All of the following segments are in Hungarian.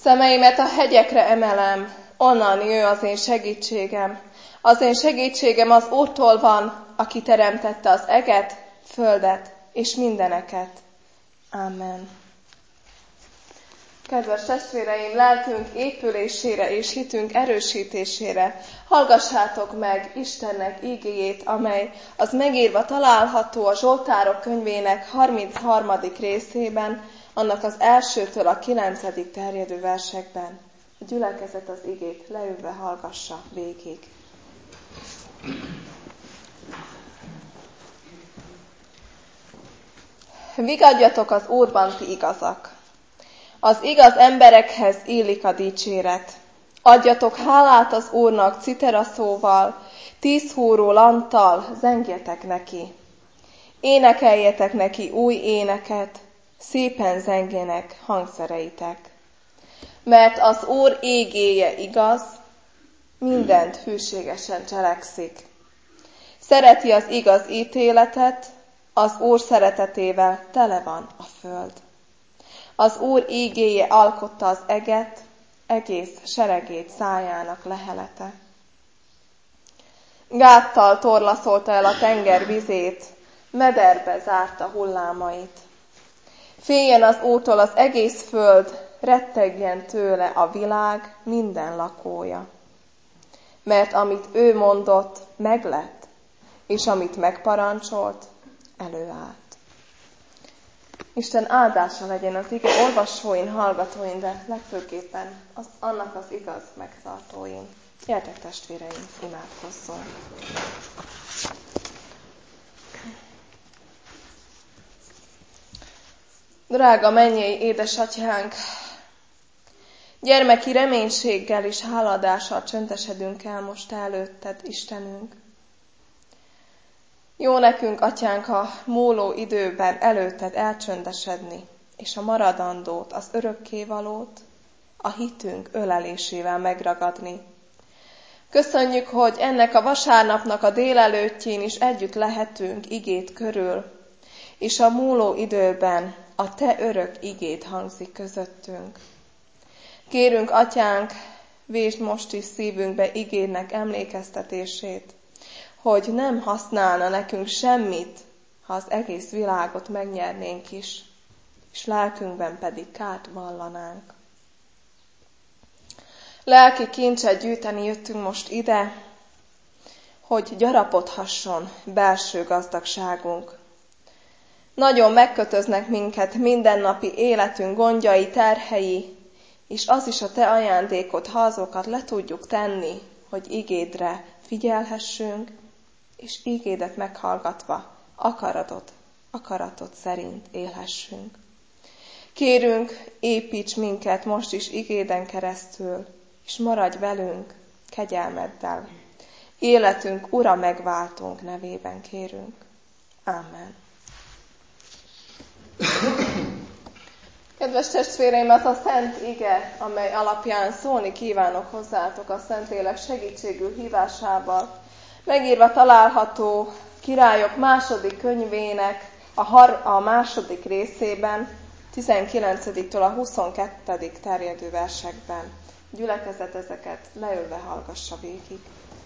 Szemeimet a hegyekre emelem, onnan jön az én segítségem. Az én segítségem az Úrtól van, aki teremtette az eget, földet és mindeneket. Amen. Kedves testvéreim, lelkünk épülésére és hitünk erősítésére hallgassátok meg Istennek ígéjét, amely az megírva található a Zsoltárok könyvének 33. részében, annak az 1-től a 9. terjedő versekben. A gyülekezet az igét leülve hallgassa végig. Vigadjatok az Úrban, ti igazak! Az igaz emberekhez illik a dicséret. Adjatok hálát az Úrnak citeraszóval, 10 húró lanttal zengjetek neki. Énekeljetek neki új éneket, szépen zengjenek hangszereitek. Mert az Úr ígéje igaz, mindent hűségesen cselekszik. Szereti az igaz ítéletet, az Úr szeretetével tele van a föld. Az Úr ígéje alkotta az eget, egész seregét szájának lehelete. Gáttal torlaszolta el a tenger vizét, mederbe zárta hullámait. Féljen az Úrtól az egész föld, rettegjen tőle a világ minden lakója. Mert amit ő mondott, meglett, és amit megparancsolt, előállt. Isten áldása legyen az ige olvasóin, hallgatóin, de legfőképpen annak az igaz megtartóin. Gyertek testvéreim, imádkozzunk! Drága mennyei édesatyánk, gyermeki reménységgel és háladással csöndesedünk el most előtted, Istenünk. Jó nekünk, atyánk, a múló időben előtted elcsöndesedni, és a maradandót, az örökkévalót a hitünk ölelésével megragadni. Köszönjük, hogy ennek a vasárnapnak a délelőttjén is együtt lehetünk igét körül, és a múló időben a te örök igét hangzik közöttünk. Kérünk, atyánk, vésd most is szívünkbe igédnek emlékeztetését, hogy nem használna nekünk semmit, ha az egész világot megnyernénk is, és lelkünkben pedig kárt vallanánk. Lelki kincset gyűjteni jöttünk most ide, hogy gyarapodhasson belső gazdagságunk. Nagyon megkötöznek minket mindennapi életünk gondjai, terhei, és az is a te ajándékod, ha azokat le tudjuk tenni, hogy igédre figyelhessünk, és ígédet meghallgatva akaratod szerint élhessünk. Kérünk, építs minket most is igéden keresztül, és maradj velünk kegyelmeddel. Életünk Ura megváltunk nevében kérünk. Amen. Kedves testvéreim, az a szent ige, amely alapján szólni kívánok hozzátok a Szentlélek segítségül hívásával, megírva található Királyok második könyvének a második részében, 19-től a 22. terjedő versekben. Gyülekezet ezeket leülve hallgassa végig.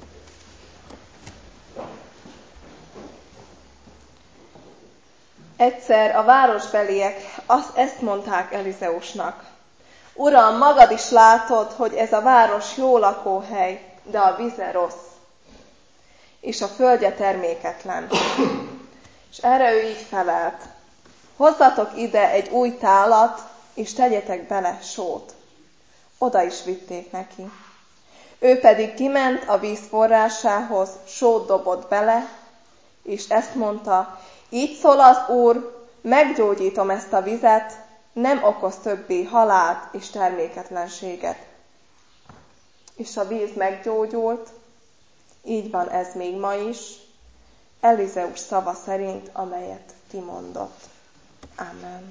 Egyszer a városbeliek ezt mondták Elizeusnak: Uram, magad is látod, hogy ez a város jó lakóhely, de a vize rossz, és a földje terméketlen. És erre ő így felelt: hozzatok ide egy új tálat, és tegyetek bele sót. Oda is vitték neki. Ő pedig kiment a víz forrásához, sót dobott bele, és ezt mondta: így szól az Úr, meggyógyítom ezt a vizet, nem okoz többé halált és terméketlenséget. És a víz meggyógyult, így van ez még ma is, Elizeus szava szerint, amelyet kimondott. Amen.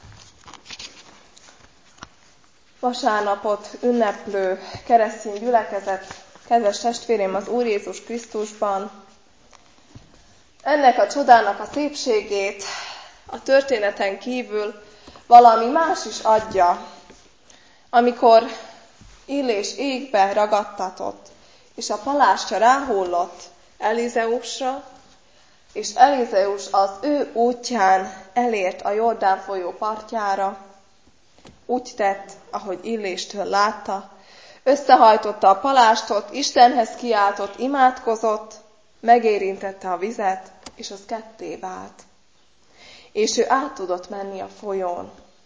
Vasárnapot ünneplő keresztény gyülekezet, kedves testvérem az Úr Jézus Krisztusban, ennek a csodának a szépségét a történeten kívül valami más is adja. amikor Illés égbe ragadtatott, és a palástja ráhullott Elizeusra, és Elizeus az ő útján elért a Jordán folyó partjára, úgy tett, ahogy Illéstől látta, összehajtotta a palástot, Istenhez kiáltott, imádkozott, megérintette a vizet, és az ketté vált. És ő át tudott menni a folyón.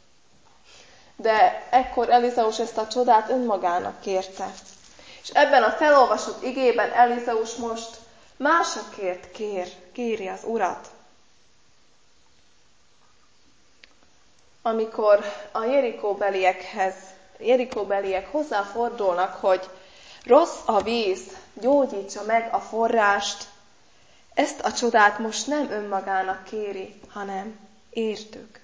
De ekkor Elizeus ezt a csodát önmagának kérte. És ebben a felolvasott igében Elizeus most másokért kéri az Urat. Amikor a Jerikóbeliek hozzáfordulnak, hogy rossz a víz, gyógyítsa meg a forrást, ezt a csodát most nem önmagának kéri, hanem értük.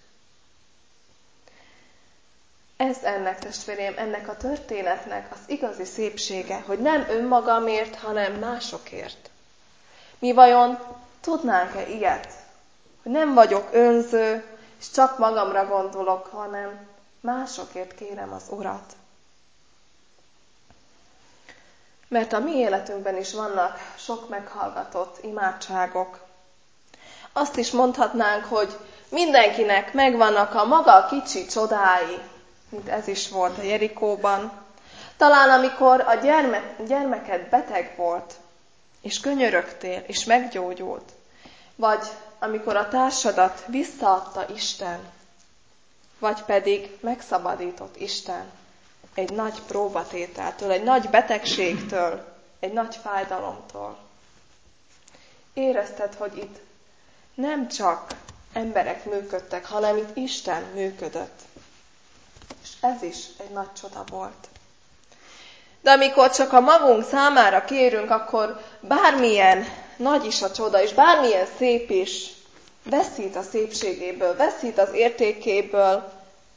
Ez ennek, testvérem, ennek a történetnek az igazi szépsége, hogy nem önmagamért, hanem másokért. Mi vajon tudnánk-e ilyet? Hogy nem vagyok önző, és csak magamra gondolok, hanem másokért kérem az Urat. Mert a mi életünkben is vannak sok meghallgatott imádságok. Azt is mondhatnánk, hogy mindenkinek megvannak a maga kicsi csodái, mint ez is volt a Jerikóban. Talán amikor a gyermeked beteg volt, és könyörögtél, és meggyógyult, vagy amikor a társadat visszaadta Isten, vagy pedig megszabadított Isten egy nagy próbatételtől, egy nagy betegségtől, egy nagy fájdalomtól. Érezted, hogy itt nem csak emberek működtek, hanem itt Isten működött. És ez is egy nagy csoda volt. De amikor csak a magunk számára kérünk, akkor bármilyen nagy is a csoda, és bármilyen szép is, veszít a szépségéből, veszít az értékéből,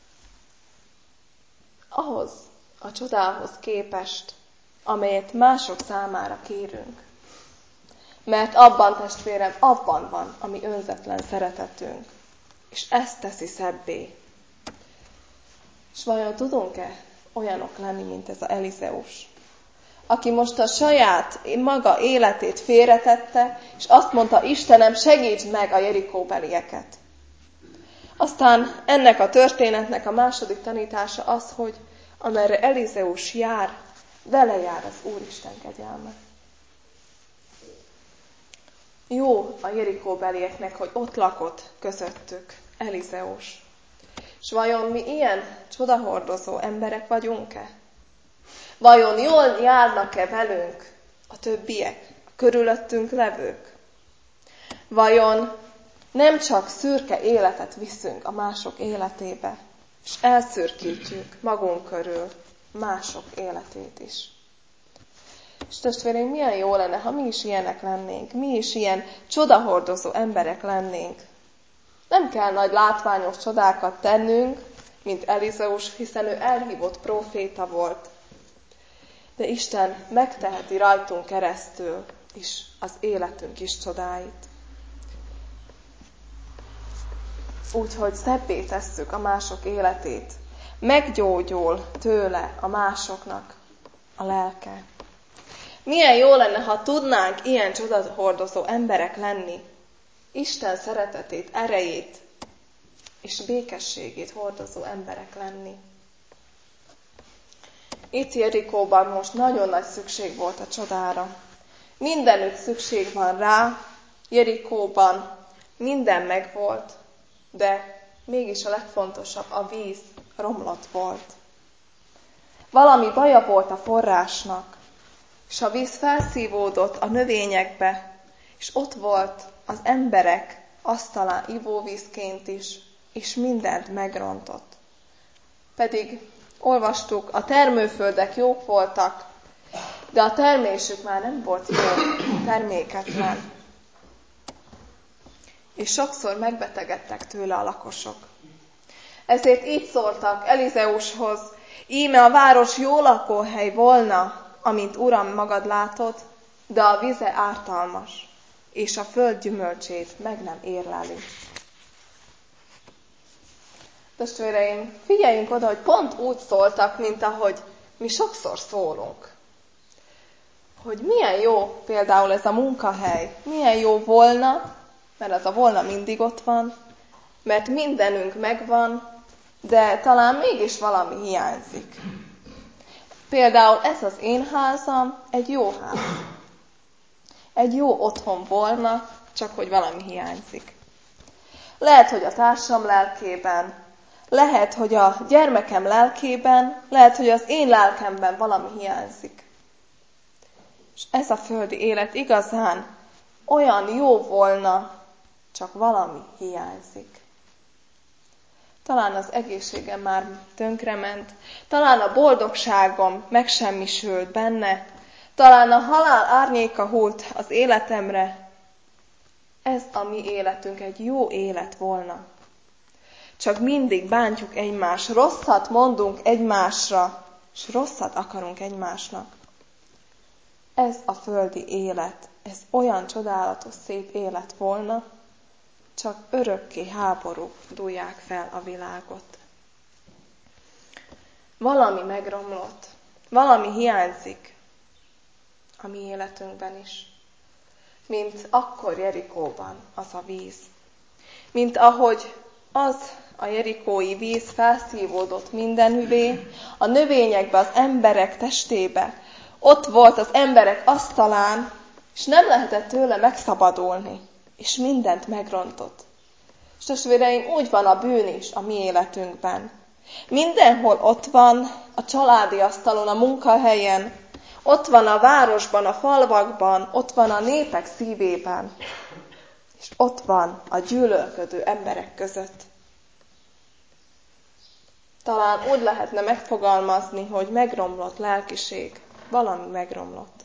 ahhoz a csodához képest, amelyet mások számára kérünk. Mert abban, testvérem, abban van a mi önzetlen szeretetünk. És ezt teszi szebbé. És vajon tudunk-e olyanok lenni, mint ez a Elizeus, aki most a saját maga életét félretette, és azt mondta, Istenem, segítsd meg a Jerikóbelieket. Aztán ennek a történetnek a második tanítása az, hogy amerre Elizeus jár, vele jár az Úristen kegyelme. Jó a Jerikóbelieknek, hogy ott lakott közöttük Elizeus. És vajon mi ilyen csodahordozó emberek vagyunk-e? Vajon jól járnak-e velünk a többiek, a körülöttünk levők? Vajon nem csak szürke életet viszünk a mások életébe, és elszürkítjük magunk körül mások életét is? És testvéreim, milyen jó lenne, ha mi is ilyenek lennénk, mi is ilyen csodahordozó emberek lennénk. Nem kell nagy látványos csodákat tennünk, mint Elizeus, hiszen ő elhívott próféta volt. De Isten megteheti rajtunk keresztül is az életünk is csodáit. Úgyhogy szebbé tesszük a mások életét. Meggyógyul tőle a másoknak a lelke. Milyen jó lenne, ha tudnánk ilyen csodahordozó emberek lenni. Isten szeretetét, erejét és békességét hordozó emberek lenni. Itt Jerikóban most nagyon nagy szükség volt a csodára. Mindenütt szükség van rá, Jerikóban minden megvolt, de mégis a legfontosabb, a víz romlott volt. Valami baja volt a forrásnak, és a víz felszívódott a növényekbe, és ott volt az emberek asztalán ivóvízként is, és mindent megrontott. Pedig olvastuk, a termőföldek jók voltak, de a termésük már nem volt jó, terméketlen. És sokszor megbetegedtek tőle a lakosok. Ezért így szóltak Elizeushoz, íme a város jó lakóhely volna, amint Uram magad látod, de a vize ártalmas, és a föld gyümölcsét meg nem érleli. Testvéreim, figyeljünk oda, hogy pont úgy szóltak, mint ahogy mi sokszor szólunk. Hogy milyen jó például ez a munkahely, milyen jó volna, mert az a volna mindig ott van, mert mindenünk megvan, de talán mégis valami hiányzik. Például ez az én házam egy jó ház. Egy jó otthon volna, csak hogy valami hiányzik. Lehet, hogy a társam lelkében, lehet, hogy a gyermekem lelkében, lehet, hogy az én lelkemben valami hiányzik. És ez a földi élet igazán olyan jó volna, csak valami hiányzik. Talán az egészségem már tönkrement, talán a boldogságom megsemmisült benne, talán a halál árnyéka hult az életemre. Ez a mi életünk egy jó élet volna. Csak mindig bántjuk egymást, rosszat mondunk egymásra, és rosszat akarunk egymásnak. Ez a földi élet, ez olyan csodálatos, szép élet volna, csak örökké háborúk dúlják fel a világot. Valami megromlott, valami hiányzik a mi életünkben is. Mint akkor Jerikóban az a víz. Mint ahogy az a jerikói víz felszívódott mindenüvé, a növényekbe, az emberek testébe, ott volt az emberek asztalán, és nem lehetett tőle megszabadulni, és mindent megrontott. És testvéreim, úgy van a bűn is a mi életünkben. Mindenhol ott van a családi asztalon, a munkahelyen, ott van a városban, a falvakban, ott van a népek szívében, és ott van a gyűlölködő emberek között. Talán úgy lehetne megfogalmazni, hogy megromlott lelkiség, valami megromlott.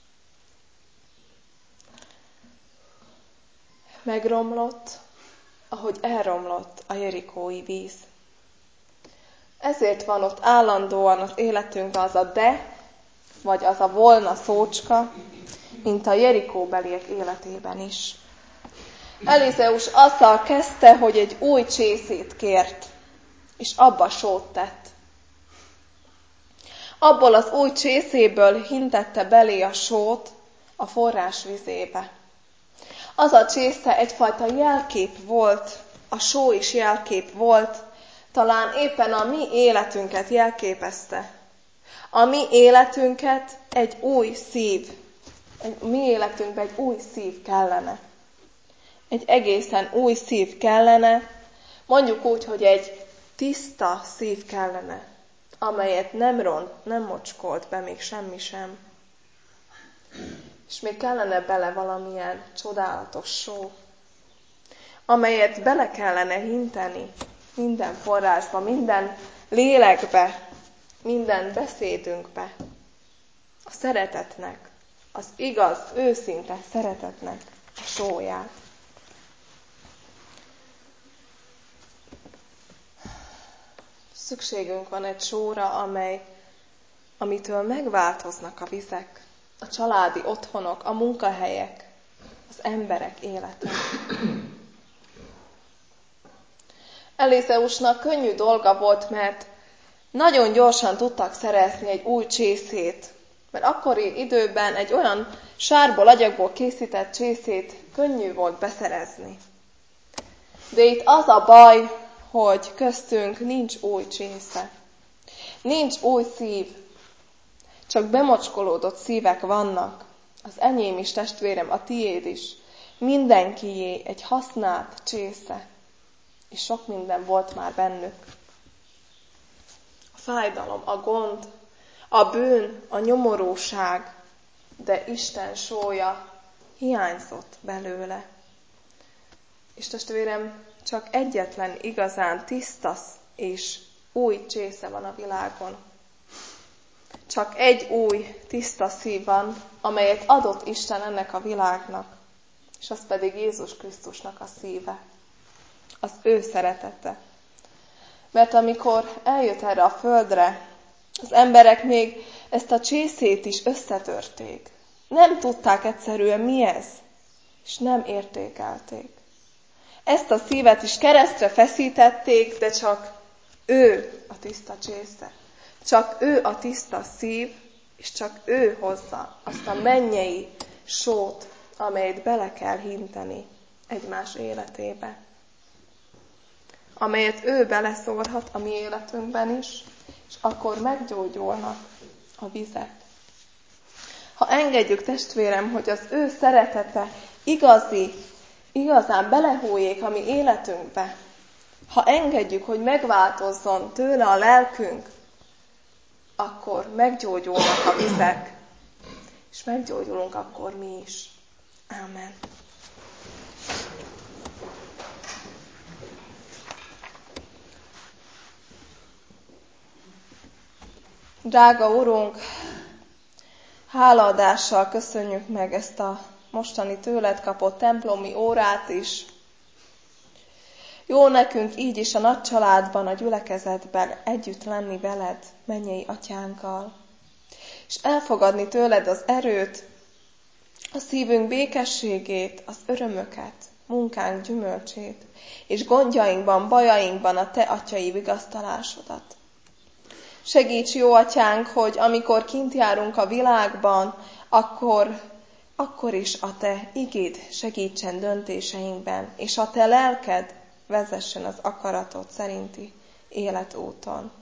Megromlott, ahogy elromlott a jerikói víz. Ezért van ott állandóan az életünkben az a de, vagy az a volna szócska, mint a jerikóbeliek életében is. Elizeus azzal kezdte, hogy egy új csészét kért, és abba sót tett. Abból az új csészéből hintette belé a sót a forrás vizébe. Az a csésze egyfajta jelkép volt, a só is jelkép volt, talán éppen a mi életünket jelképezte. A mi életünket egy új szív, mi életünkben egy új szív kellene. Egy egészen új szív kellene, mondjuk úgy, hogy egy tiszta szív kellene, amelyet nem ront, nem mocskolt be még semmi sem. És még kellene bele valamilyen csodálatos só, amelyet bele kellene hinteni minden forrásba, minden lélekbe, minden beszédünkbe. A szeretetnek, az igaz, őszinte szeretetnek a sóját. Szükségünk van egy sóra, amitől megváltoznak a vizek, a családi otthonok, a munkahelyek, az emberek élete. Elizeusnak könnyű dolga volt, mert nagyon gyorsan tudtak szerezni egy új csészét, mert akkori időben egy olyan sárból, agyagból készített csészét könnyű volt beszerezni. De itt az a baj, hogy köztünk nincs új csésze. Nincs új szív. Csak bemocskolódott szívek vannak. Az enyém is, testvérem, a tiéd is. Mindenkié egy használt csésze. És sok minden volt már bennük. A fájdalom, a gond, a bűn, a nyomorúság, de Isten sója hiányzott belőle. És testvérem, csak egyetlen igazán tiszta és új csésze van a világon. Csak egy új, tiszta szív van, amelyet adott Isten ennek a világnak, és az pedig Jézus Krisztusnak a szíve, az ő szeretete. Mert amikor eljött erre a földre, az emberek még ezt a csészét is összetörték. Nem tudták egyszerűen mi ez, és nem értékelték. Ezt a szívet is keresztre feszítették, de csak Ő a tiszta csésze. Csak ő a tiszta szív, és csak ő hozza azt a mennyei sót, amelyet bele kell hinteni egymás életébe. Amelyet ő beleszórhat a mi életünkben is, és akkor meggyógyulnak a vizek. Ha engedjük, testvérem, hogy az ő szeretete igazán belehújék a mi életünkbe, ha engedjük, hogy megváltozzon tőle a lelkünk, akkor meggyógyulnak a vizek, és meggyógyulunk akkor mi is. Ámen. Drága Urunk, hálaadással köszönjük meg ezt a mostani tőled kapott templomi órát is. Jó nekünk így is a nagy családban, a gyülekezetben együtt lenni veled, mennyei atyánkkal, és elfogadni tőled az erőt, a szívünk békességét, az örömöket, munkánk gyümölcsét, és gondjainkban, bajainkban a te atyai vigasztalásodat. Segíts, jó atyánk, hogy amikor kint járunk a világban, akkor is a te igéd segítsen döntéseinkben, és a te lelked vezessen az akaratod szerinti életúton.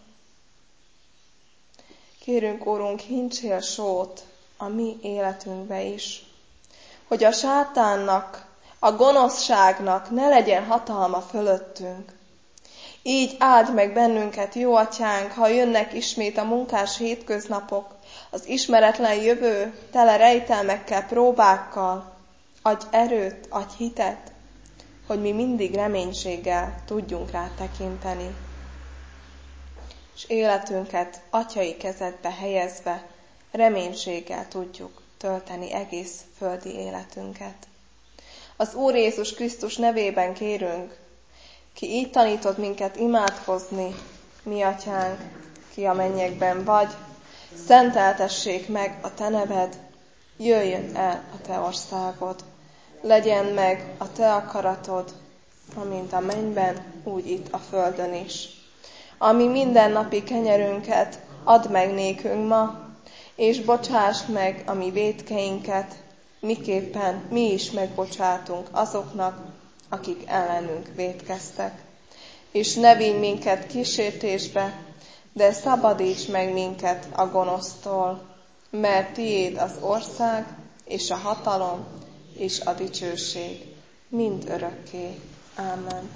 Kérünk, Úrunk, hintsél sót a mi életünkbe is, hogy a sátánnak, a gonoszságnak ne legyen hatalma fölöttünk. Így áld meg bennünket, jó atyánk, ha jönnek ismét a munkás hétköznapok, az ismeretlen jövő, tele rejtelmekkel, próbákkal. Adj erőt, adj hitet, hogy mi mindig reménységgel tudjunk rá tekinteni. És életünket atyai kezedbe helyezve reménységgel tudjuk tölteni egész földi életünket. Az Úr Jézus Krisztus nevében kérünk, ki így tanított minket imádkozni, mi atyánk, ki a mennyekben vagy, szenteltessék meg a te neved, jöjjön el a te országod, legyen meg a te akaratod, amint a mennyben, úgy itt a földön is. Ami mindennapi kenyerünket add meg nékünk ma, és bocsásd meg a mi vétkeinket, miképpen mi is megbocsátunk azoknak, akik ellenünk vétkeztek. És ne vigy minket kísértésbe, de szabadíts meg minket a gonosztól, mert tiéd az ország, és a hatalom, és a dicsőség, mind örökké. Ámen.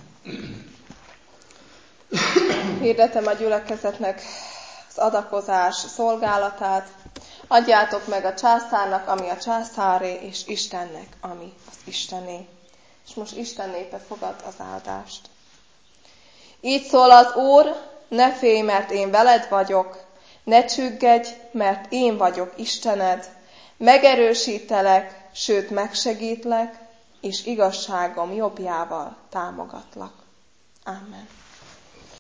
Hirdetem a gyülekezetnek az adakozás szolgálatát. Adjátok meg a császárnak, ami a császáré, és Istennek, ami az Istené. És most Isten népe fogad az áldást. Így szól az Úr, ne félj, mert én veled vagyok, ne csüggedj, mert én vagyok Istened, megerősítelek, sőt megsegítlek, és igazságom jobbjával támogatlak. Amen.